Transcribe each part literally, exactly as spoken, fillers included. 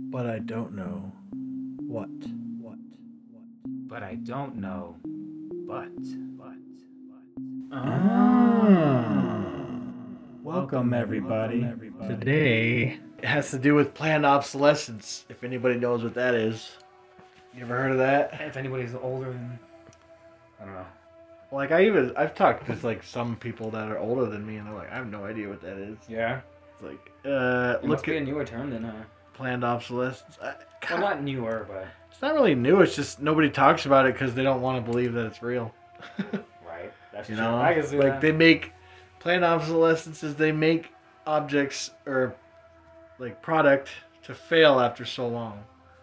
But I don't know what. What? What? But I don't know. But. But. But. Ah. Welcome, everybody. Welcome, everybody. Today. It has to do with planned obsolescence, if anybody knows what that is. You ever heard of that? If anybody's older than. I don't know. Like, I even, I've talked to, like, some people that are older than me, and they're like, I have no idea what that is. Yeah? It's like, uh, It look must be a at newer term then, huh? planned obsolescence. I, Well, not newer, but. It's not really new, it's just nobody talks about it because they don't want to believe that it's real. Right. That's You true. know, I can see like that. they make planned obsolescence is they make objects or like product to fail after so long.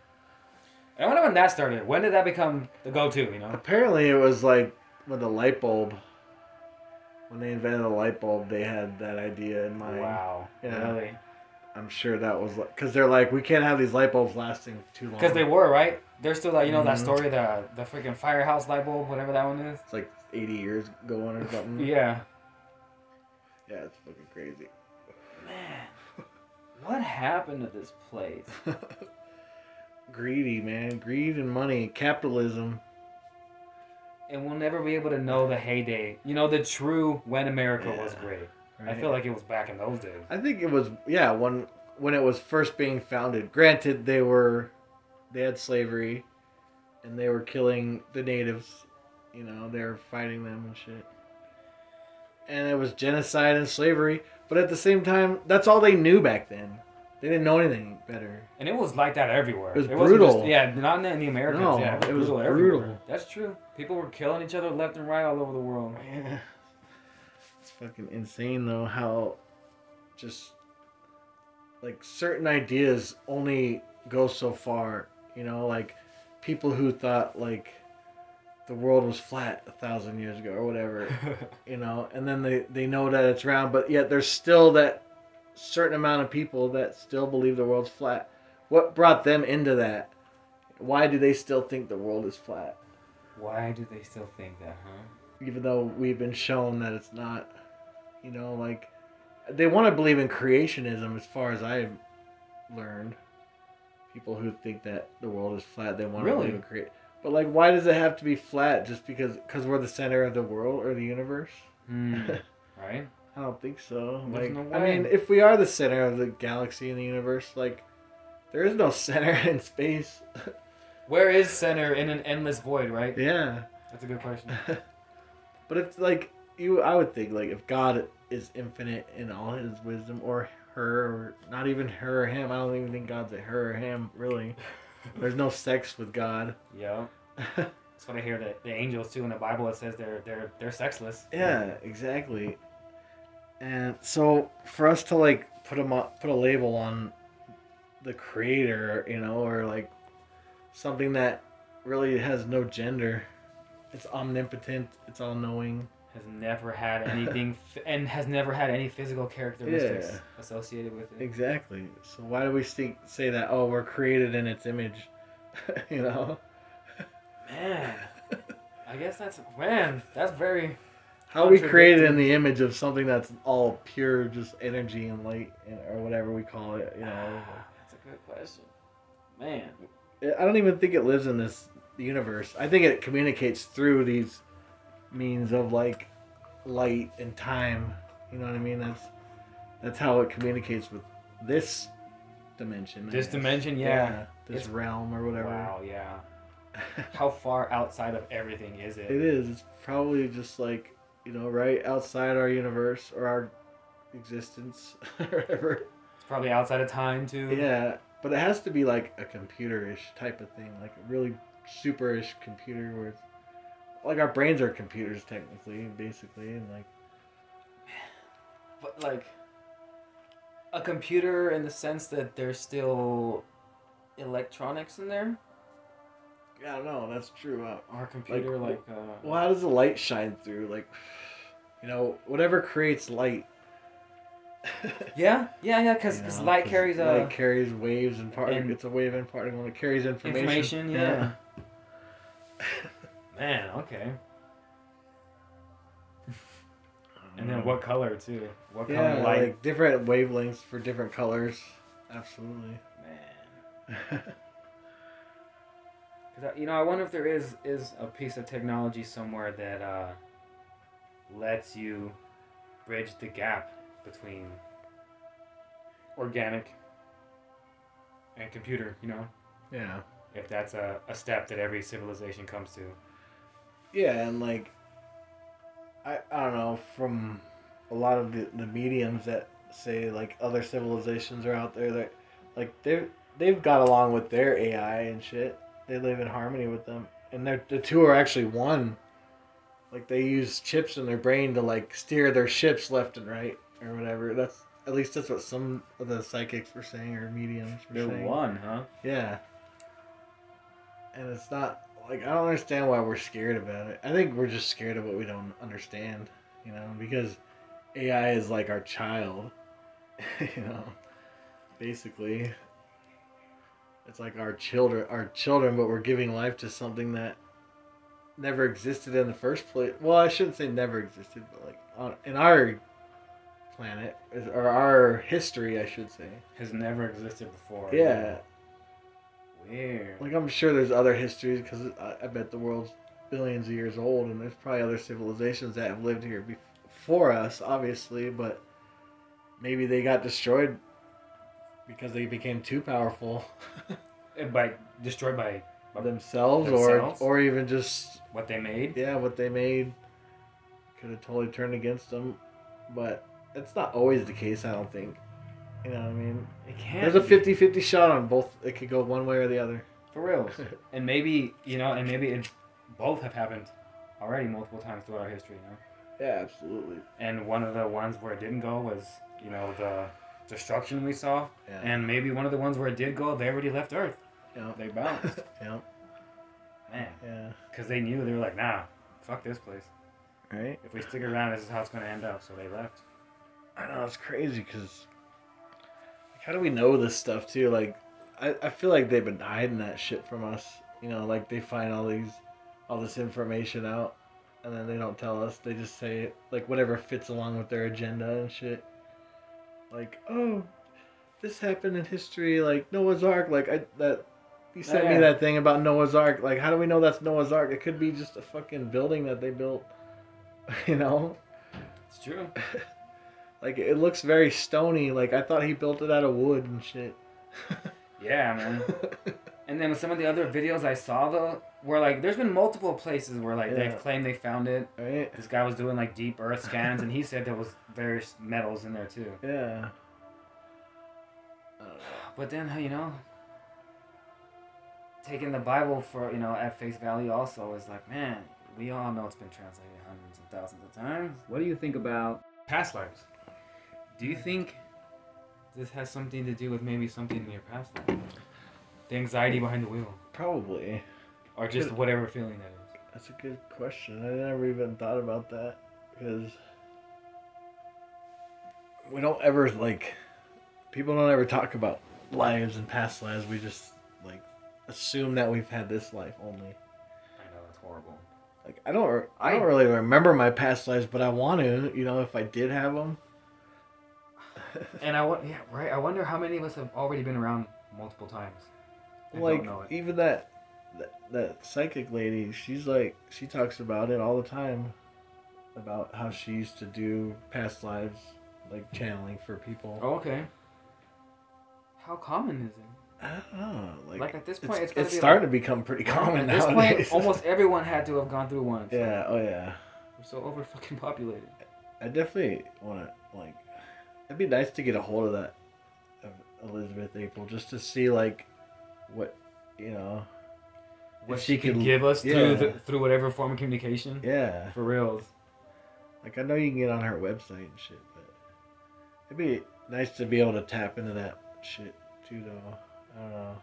I wonder when that started. When did that become the go-to, you know? Apparently, it was like with the light bulb. When they invented the light bulb, they had that idea in mind. Wow. Yeah. Really? I'm sure that was because they're like, we can't have these light bulbs lasting too long. Because they were, right? They're still like, you know, that Mhm. story, the the freaking firehouse light bulb, whatever that one is? It's like eighty years going or something. Yeah. Yeah, it's fucking crazy. Man. What happened to this place? Greedy, man. Greed and money. Capitalism. And we'll never be able to know the heyday. You know, the true when America was Yeah. great. Right? I feel like it was back in those days. I think it was, yeah, when when it was first being founded. Granted, they were, they had slavery, and they were killing the natives. You know, they were fighting them and shit. And it was genocide and slavery. But at the same time, that's all they knew back then. They didn't know anything better. And it was like that everywhere. It was wasn't brutal. Just, yeah, not in the Americas. No, yeah, it was, it was brutal, brutal. everywhere. That's true. People were killing each other left and right all over the world. Yeah. It's fucking insane though how just like certain ideas only go so far, you know, like people who thought like the world was flat a thousand years ago or whatever, you know, and then they, they know that it's round, but yet there's still that certain amount of people that still believe the world's flat. What brought them into that? Why do they still think the world is flat? Why do they still think that, huh? Even though we've been shown that it's not, you know, like they want to believe in creationism as far as I've learned. People who think that the world is flat, they want to Really? believe in create. But like, why does it have to be flat just because because we're the center of the world or the universe? Mm, right? I don't think so. There's Like, no I way. mean, if we are the center of the galaxy and the universe, like, there is no center in space. Where is center in an endless void, right? Yeah. That's a good question. But if like you, I would think like if God is infinite in all His wisdom, or her, or not even her or him. I don't even think God's a her or him. Really, there's no sex with God. Yeah. That's what I hear that the angels too in the Bible. It says they're they're they're sexless. Yeah, exactly. And so for us to like put them on, put a label on the creator, you know, or like something that really has no gender. It's omnipotent. It's all knowing. Has never had anything f- and has never had any physical characteristics Yeah. associated with it. Exactly. So why do we say, say that? Oh, we're created in its image. You know. Man, I guess that's man. That's very. How are we created in Contradicting. the image of something that's all pure, just energy and light, and, or whatever we call it? You know. That's a good question. Man. I don't even think it lives in this universe. I think it communicates through these means of like light and time. You know what I mean? That's that's how it communicates with this dimension. I This guess. dimension, yeah. This It's- realm or whatever. Wow. Yeah. How far outside of everything is it? It is. It's probably just like, you know, right outside our universe or our existence or whatever. It's probably outside of time too. Yeah, but it has to be like a computer-ish type of thing, like a really super-ish computer where it's like our brains are computers technically, basically, and like But like a computer in the sense that there's still electronics in there, I don't know, that's true. Uh, or a computer like, uh, well, how does the light shine through? Like, you know, whatever creates light. yeah, yeah, yeah, because You know, light 'cause carries a light carries waves and part. and- It's a wave and particle. It carries information. information. Yeah. Man, okay. And then what color too? What Yeah, color light? like different wavelengths for different colors. Absolutely. Man. Cause I, you know, I wonder if there is is a piece of technology somewhere that uh, lets you bridge the gap between organic and computer. You know, Yeah. if that's a, a step that every civilization comes to. Yeah, and like I I don't know, from a lot of the, the mediums that say like other civilizations are out there that like they they've got along with their A I and shit. They live in harmony with them, and they're, the two are actually one. Like they use chips in their brain to like steer their ships left and right or whatever. That's at least that's what some of the psychics were saying or mediums were They're saying. one, huh? Yeah. And it's not like I don't understand why we're scared about it. I think we're just scared of what we don't understand, you know, because A I is like our child, you know. Basically, it's like our children, our children, but we're giving life to something that never existed in the first place. Well, I shouldn't say never existed, but like on, in our planet or our history, I should say, has never existed before. Yeah. Weird. Like I'm sure there's other histories because I, I bet the world's billions of years old, and there's probably other civilizations that have lived here before us, obviously, but maybe they got destroyed because they became too powerful. by destroyed by, by themselves, themselves, or or even just what they made. Yeah, what they made could have totally turned against them, but it's not always the case. I don't think. You know what I mean? It can't. There's a fifty-fifty shot on both. It could go one way or the other. For real. And maybe, you know, and maybe it, both have happened already multiple times throughout our history, you know? Yeah, absolutely. And one of the ones where it didn't go was, you know, the destruction we saw. Yeah. And maybe one of the ones where it did go, they already left Earth. Yeah. They bounced. Yeah. Man. Yeah. Because they knew, they were like, nah, fuck this place. Right? If we stick around, this is how it's going to end up. So they left. I know, it's crazy because how do we know this stuff too? Like, I, I feel like they've been hiding that shit from us. You know, like they find all these, all this information out, and then they don't tell us. They just say like whatever fits along with their agenda and shit. Like, oh, this happened in history. Like Noah's Ark. Like I that you sent Oh, yeah. me that thing about Noah's Ark. Like, how do we know that's Noah's Ark? It could be just a fucking building that they built. You know. It's true. Like, it looks very stony. Like, I thought he built it out of wood and shit. Yeah, man. And then with some of the other videos I saw, though, where, like, there's been multiple places where, like, Yeah. they've claimed they found it. Right? This guy was doing, like, deep earth scans, and he said there was various metals in there, too. Yeah. I don't know. But then, you know, taking the Bible for, you know, at face value also is like, man, we all know it's been translated hundreds of thousands of times. What do you think about past lives? Do you think this has something to do with maybe something in your past life? The anxiety behind the wheel? Probably. Or just Good. whatever feeling that is? That's a good question. I never even thought about that. Because we don't ever, like, people don't ever talk about lives and past lives. We just, like, assume that we've had this life only. I know, it's horrible. Like, I don't, I don't really remember my past lives, but I want to, you know, if I did have them. And I want, yeah, right. I wonder how many of us have already been around multiple times. and Like, don't know it. even that, that that psychic lady, she's like, she talks about it all the time. About how she used to do past lives, like channeling for people. Oh, okay. How common is it? I don't know. Like, Like, at this it's, point, it's it's, gotta be starting like- to become pretty common At this nowadays. point, almost everyone had to have gone through one. so Yeah, oh yeah. We're so over fucking populated. I definitely want to, like, it'd be nice to get a hold of that, of Elizabeth April, just to see, like, what, you know. What if she could could- give us yeah. through the, through whatever form of communication. Yeah. For reals. Like, I know you can get on her website and shit, but it'd be nice to be able to tap into that shit, too, though. I don't know.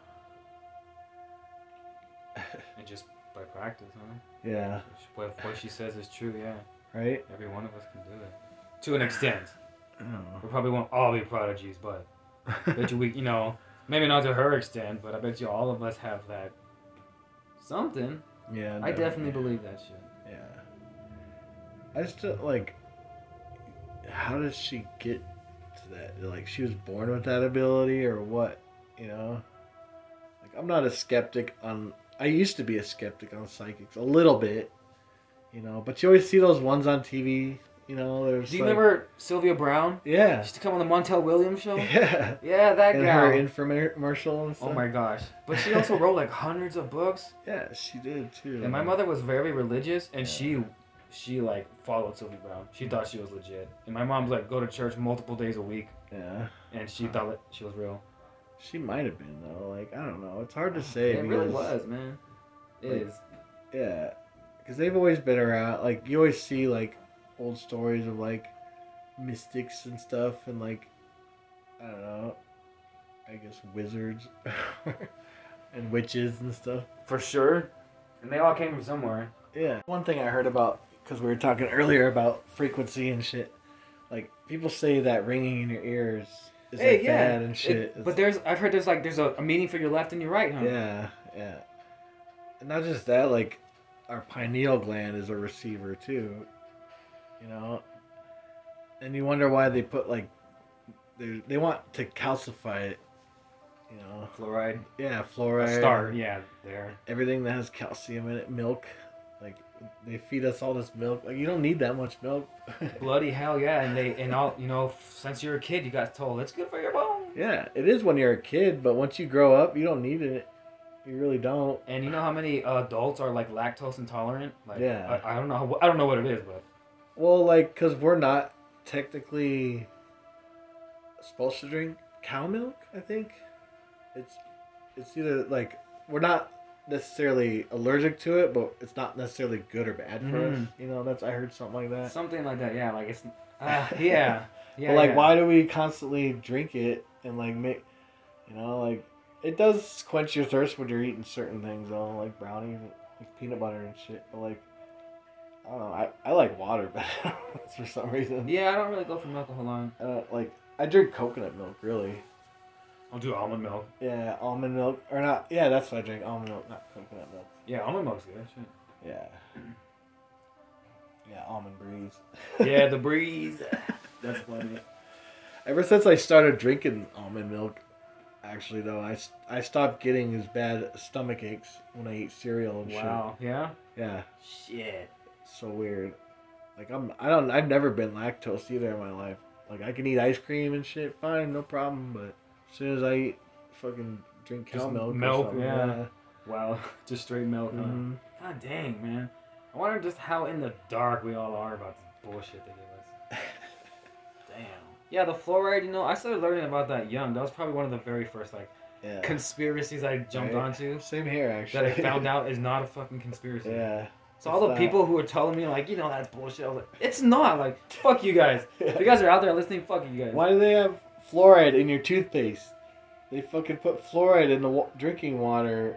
And just by practice, huh? Yeah. What, what she says is true, yeah. Right? Every one of us can do it. To an extent. I don't We probably won't all be prodigies, but I bet you we, you know, maybe not to her extent, but I bet you all of us have that something. Yeah. I definitely believe that shit. Yeah. I just don't, like, how did she get to that? Like, she was born with that ability or what? You know? I'm not a skeptic on. I used to be a skeptic on psychics a little bit, you know. But you always see those ones on T V. You know, there's. Do you like, remember Sylvia Brown? Yeah. She used to come on the Montel Williams show. Yeah. Yeah, that And guy. her infomercial and stuff. Oh my gosh! But she also wrote like hundreds of books. Yeah, she did too. And my mother was very religious, and Yeah. she, she like followed Sylvia Brown. She thought she was legit. And my mom's like go to church multiple days a week, Yeah. and she thought that she was real. She might have been though. Like I don't know. It's hard to say. It because, really was, man. It like, is. Yeah, because they've always been around. Like you always see like old stories of like mystics and stuff, and like I don't know. I guess wizards and witches and stuff. For sure. And they all came from somewhere. Yeah. One thing I heard about, because we were talking earlier about frequency and shit. Like people say that ringing in your ears is Hey, like yeah. bad and shit. It- It's- but there's, I've heard there's like, there's a, a meaning for your left and your right, huh? Yeah, yeah. And not just that, like, our pineal gland is a receiver, too. You know? And you wonder why they put, like, they they want to calcify it. You know? Fluoride. Yeah, fluoride. Star, yeah, there. Everything that has calcium in it. Milk. Like, they feed us all this milk. Like, you don't need that much milk. Bloody hell, yeah. And they, and all, you know, since you're a kid, you got told it's good for your bones. Yeah, it is when you're a kid, but once you grow up, you don't need it. You really don't. And you know how many uh, adults are like lactose intolerant? Like, Yeah. I, I don't know. How, I don't know what it is, but Well, like, because we're not technically supposed to drink cow milk, I think. It's it's either, like, we're not necessarily allergic to it, but it's not necessarily good or bad for us. Mhm. You know, that's I heard something like that. something like that. Yeah, like it's. Uh, yeah. Yeah. but, like, yeah. why do we constantly drink it and, like, make, you know, like, it does quench your thirst when you're eating certain things, though, like brownies, like peanut butter and shit. But, like, I don't know, I, I like water better for some reason. Yeah, I don't really go from alcohol line. I don't, like, I drink coconut milk, really. I'll do almond milk. Yeah, almond milk. Or not, yeah, that's what I drink, almond milk, not coconut milk. Yeah, almond milk's good. Shit. Yeah. Yeah, almond breeze. Yeah, the breeze. That's funny. Ever since I started drinking almond milk, actually, though, I, I stopped getting as bad stomach aches when I eat cereal and Wow. Yeah. shit. Yeah. Shit. So weird. Like, I'm, I don't, I've never been lactose either in my life. Like, I can eat ice cream and shit, fine, no problem, but as soon as I eat, fucking drink cow Just milk. or milk, something, yeah. Wow. Just straight milk. Huh? Mhm. God dang, man. I wonder just how in the dark we all are about this bullshit they give us. Damn. Yeah, the fluoride, you know, I started learning about that young. That was probably one of the very first, like, Yeah. conspiracies I jumped Right. onto. Same here, actually. That I found out is not a fucking conspiracy. Yeah. So all the It's not. people who were telling me, like, you know, that's bullshit, I was like, it's not. Like, fuck you guys. If you guys are out there listening, fuck you guys. Why do they have fluoride in your toothpaste? They fucking put fluoride in the wa- drinking water.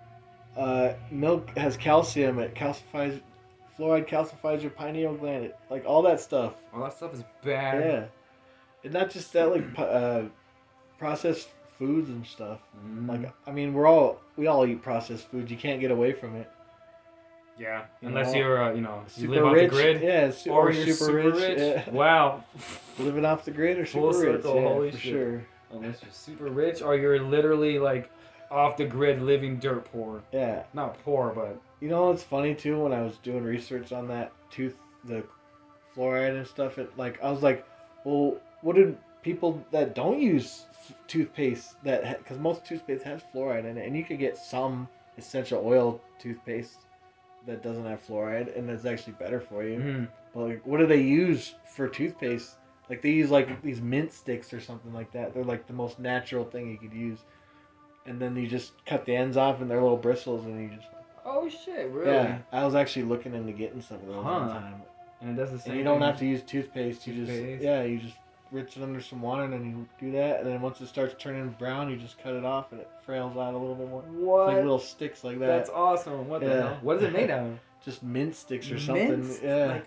Uh, milk has calcium. It calcifies. Fluoride calcifies your pineal gland. It, like all that stuff. All that stuff is bad. Yeah. And not just that, like pu- uh, processed foods and stuff. Mm. Like I mean, we're all we all eat processed foods. You can't get away from it. Yeah. You Unless know, you're, uh, you know, you Super live off rich, the grid. yeah, su- Or, or you're super, rich, yeah. Wow. Living off the grid or Full super rich, circle, yeah, holy for shit. sure. Unless you're super rich or you're literally, like, off the grid living dirt poor. Yeah. Not poor, but... You know what's funny too? When I was doing research on that tooth, the fluoride and stuff, it like I was like, well, what did people that don't use f- toothpaste that because most toothpaste has fluoride in it, and you could get some essential oil toothpaste that doesn't have fluoride, and it's actually better for you. Mm. But like, what do they use for toothpaste? Like they use like these mint sticks or something like that. They're like the most natural thing you could use, and then you just cut the ends off, and they're little bristles, and you just. Oh, shit, really? Yeah, I was actually looking into getting some of those Huh. one time. And it does the same And you don't thing. have to use toothpaste. You Toothpaste. just yeah, you just rinse it under some water and then you do that. And then once it starts turning brown, you just cut it off and it frails out a little bit more. What? It's like little sticks like that. That's awesome. What the Yeah. hell? What is it made out of? Just mint sticks or something. Mint? Yeah. Like,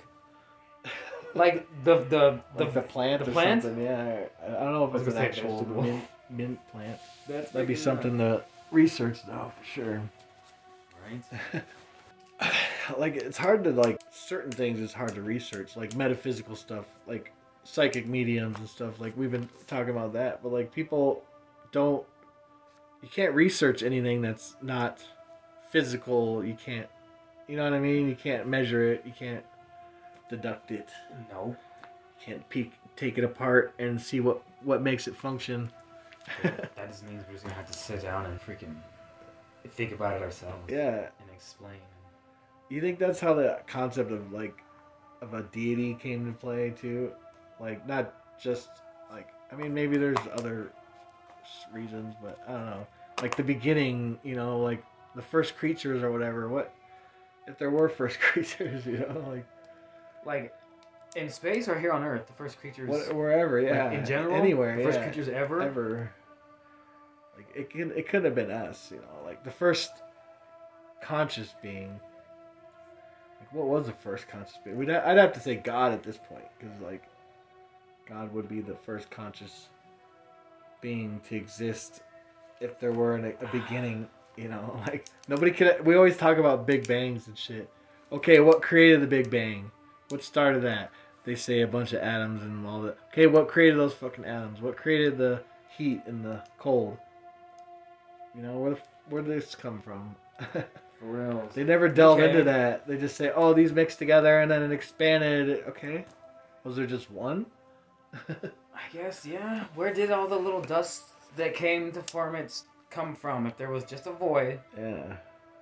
like the the the, Like the plant the or plant? something. Yeah. I I don't know if I was it's an gonna say actual vegetable. mint, mint plant. That's That'd be freaking something to research though, for sure. nuts. Right. Like it's hard to like certain things is hard to research, like metaphysical stuff, like psychic mediums and stuff. Like we've been talking about that, but like people don't you can't research anything that's not physical. You can't, you know what I mean? You can't measure it. You can't deduct it. No. You can't peek, take it apart and see what, what makes it function. That just means we're just gonna have to sit down and freaking think about it ourselves. Yeah. And explain. You think that's how the concept of like of a deity came to play too? Like not just like I mean maybe there's other reasons, but I don't know. Like the beginning, you know, like the first creatures or whatever. What if there were first creatures? You know, like like in space or here on Earth, the first creatures. What, wherever, yeah. Like in general, anywhere, the first yeah. creatures ever. Ever. Like it can, it could have been us, you know, like the first conscious being. Like what was the first conscious being? We'd ha- I'd have to say God at this point, because like God would be the first conscious being to exist if there were an, a beginning. You know, like nobody could. We always talk about Big Bangs and shit. Okay, what created the Big Bang? What started that? They say a bunch of atoms and all that. Okay, what created those fucking atoms? What created the heat and the cold? You know, where where did this come from? For real. They never delve Okay. into that. They just say, oh, these mixed together and then it expanded. Okay. Was there just one? I guess, yeah. Where did all the little dust that came to form it come from? If there was just a void. Yeah.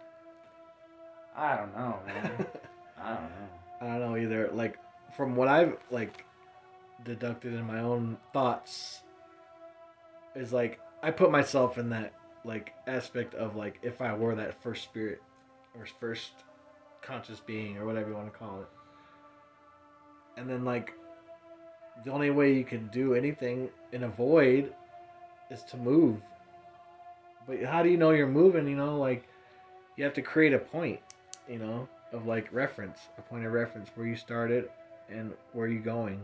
I don't know, man. I don't know. I don't know either. Like, from what I've, like, deducted in my own thoughts, is, like, I put myself in that, like, aspect of, like, if I were that first spirit, or first conscious being, or whatever you want to call it. And then, like, the only way you can do anything in a void is to move. But how do you know you're moving, you know? Like, you have to create a point, you know? Of like reference, a point of reference, where you started and where you going.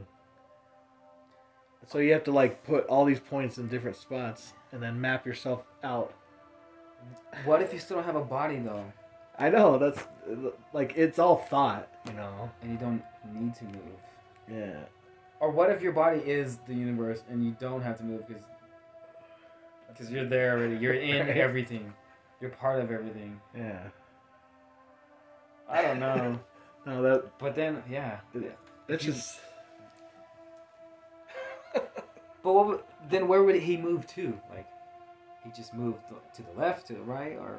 So you have to like put all these points in different spots and then map yourself out. What if you still don't have a body, though? I know, that's like, it's all thought, you know. And you don't need to move. Yeah. Or what if your body is the universe and you don't have to move because because you're there already. You're in Right. everything. You're part of everything. Yeah. I don't know. No, that But then, yeah. that's you- just. But what, would- then where would he move to? Like, he just moved to the left, to the right, or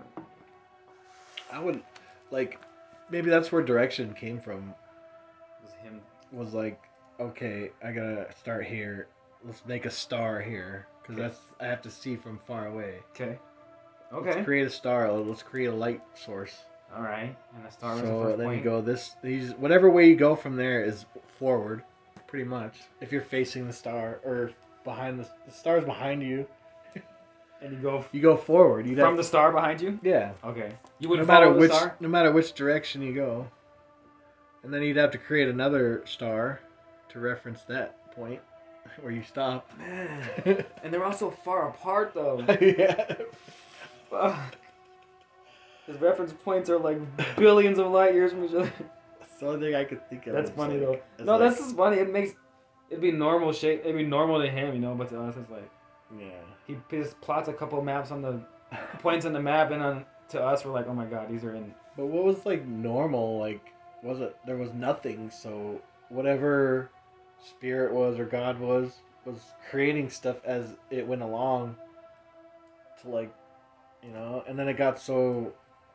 I would, like, maybe that's where direction came from. was him? Was like, okay, I gotta start here. Let's make a star here, because Okay. that's I have to see from far away. Okay. Okay. Let's create a star. Let's create a light source. All right. And the star was the So first then point. you go this. These whatever way you go from there is forward, pretty much. If you're facing the star or behind the, the star's behind you, And you go you go forward. You from the star behind you. yeah. Okay. You No wouldn't matter follow the which star. no matter which direction you go, and then you'd have to create another star to reference that point where you stop. Man. And they're all so far apart, though. Yeah. Fuck. His reference points are like billions of light years from each other. That's the only thing I could think of. That's is funny like- though. it's No, like- that's just funny. It makes it'd be normal shape. It'd be normal to him, you know, but to us it's like yeah. he just plots a couple maps on the points on the map, and on to us we're like, oh my god, these are in. But what was like normal? Like, was it there was nothing? So whatever spirit was or God was was creating stuff as it went along. To like, you know, and then it got so.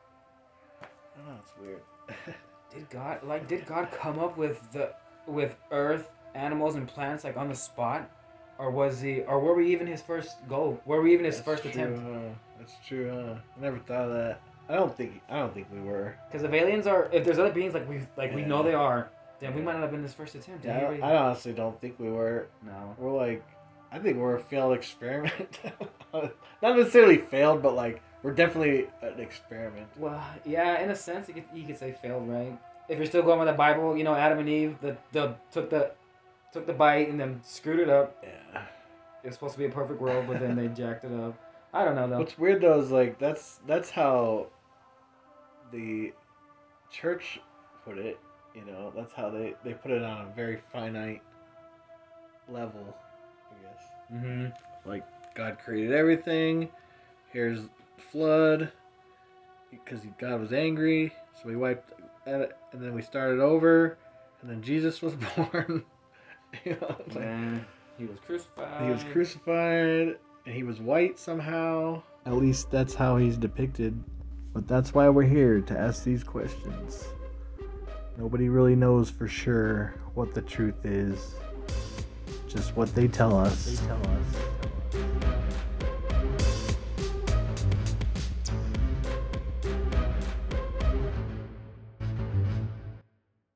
I don't know. It's weird. Did God like did God come up with the with Earth, animals, and plants like on the spot, or was he or were we even his first goal? Were we even his That's first true, attempt? Huh? That's true, huh? I never thought of that. I don't think. I don't think we were. Because if aliens are, if there's other beings like we like we Yeah. know they are, then we might not have been his first attempt. Yeah, I, Did don't- he I really- honestly don't think we were. No. We're like, I think we're a failed experiment. Not necessarily failed, but like we're definitely an experiment. Well, yeah, in a sense, you could, you could say failed, right? If you're still going with the Bible, you know, Adam and Eve, the, the took the took the bite and then screwed it up. Yeah. It was supposed to be a perfect world, but then they jacked it up. I don't know though. What's weird though is like that's that's how the church put it. You know, that's how they they put it on a very finite level. I guess. Mm-hmm. Like God created everything. Here's the flood, because God was angry, so he wiped it, and then we started over, and then Jesus was born. You know, and then he was crucified. He was crucified, and he was white somehow. At least that's how he's depicted. But that's why we're here, to ask these questions. Nobody really knows for sure what the truth is. Just what they tell us. They tell us.